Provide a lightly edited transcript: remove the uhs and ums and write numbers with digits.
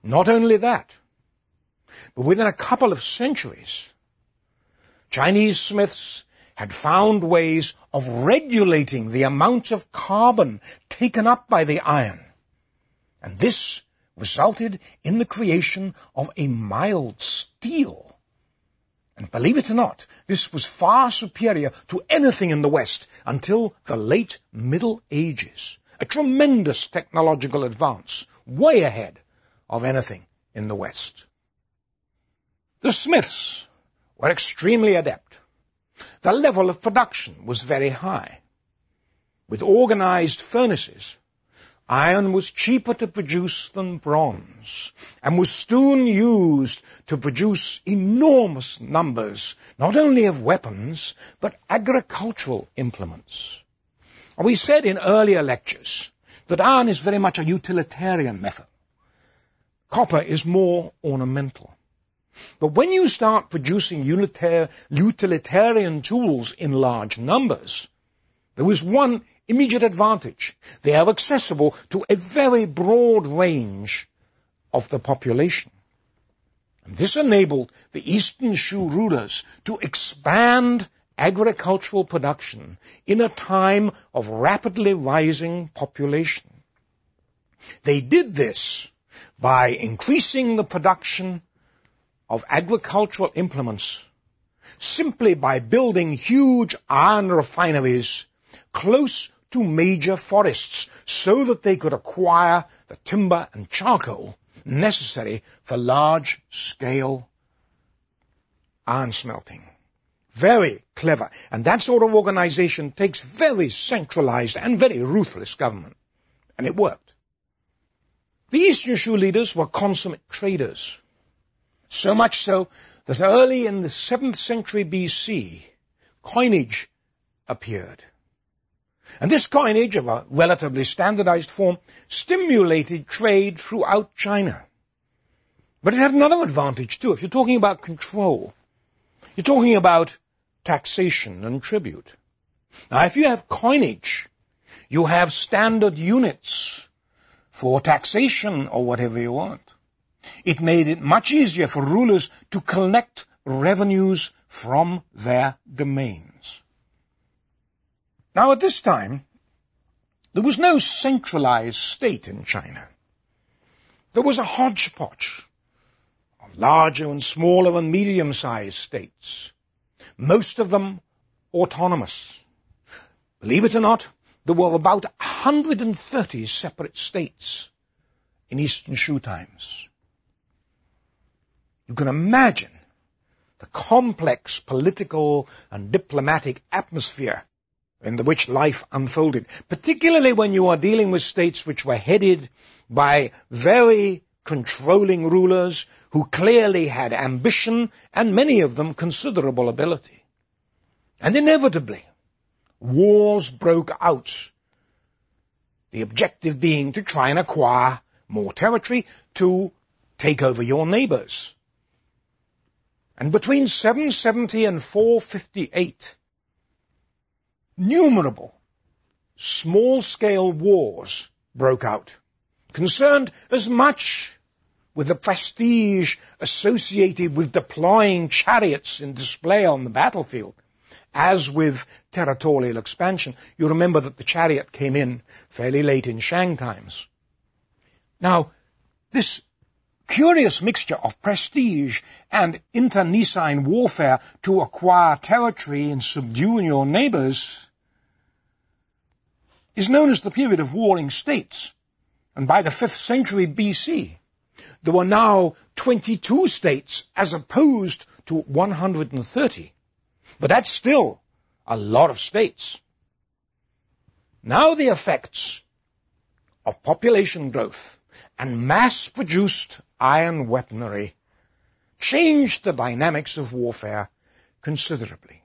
Not only that, but within a couple of centuries, Chinese smiths had found ways of regulating the amount of carbon taken up by the iron. And this resulted in the creation of a mild steel. And believe it or not, this was far superior to anything in the West until the late Middle Ages. A tremendous technological advance, way ahead of anything in the West. The smiths were extremely adept. The level of production was very high. With organized furnaces, iron was cheaper to produce than bronze, and was soon used to produce enormous numbers, not only of weapons, but agricultural implements. We said in earlier lectures that iron is very much a utilitarian method. Copper is more ornamental. But when you start producing utilitarian tools in large numbers, there is one immediate advantage. They are accessible to a very broad range of the population. And this enabled the Eastern Shu rulers to expand agricultural production in a time of rapidly rising population. They did this by increasing the production of agricultural implements simply by building huge iron refineries close to major forests so that they could acquire the timber and charcoal necessary for large-scale iron smelting. Very clever. And that sort of organization takes very centralized and very ruthless government. And it worked. The Eastern Shu leaders were consummate traders. So much so that early in the 7th century BC, coinage appeared. And this coinage, of a relatively standardized form, stimulated trade throughout China. But it had another advantage too. If you're talking about control, you're talking about taxation and tribute. Now, if you have coinage, you have standard units for taxation or whatever you want. It made it much easier for rulers to collect revenues from their domains. Now, at this time, there was no centralized state in China. There was a hodgepodge of larger and smaller and medium-sized states, most of them autonomous. Believe it or not, there were about 130 separate states in Eastern Shu times. You can imagine the complex political and diplomatic atmosphere in which life unfolded, particularly when you are dealing with states which were headed by very controlling rulers who clearly had ambition and many of them considerable ability. And inevitably, wars broke out, the objective being to try and acquire more territory to take over your neighbors. And between 770 and 458, innumerable small-scale wars broke out, concerned as much with the prestige associated with deploying chariots in display on the battlefield as with territorial expansion. You remember that the chariot came in fairly late in Shang times. Now, this curious mixture of prestige and internecine warfare to acquire territory and subdue your neighbors is known as the period of warring states. And by the 5th century BC, there were now 22 states as opposed to 130. But that's still a lot of states. Now the effects of population growth and mass-produced iron weaponry changed the dynamics of warfare considerably.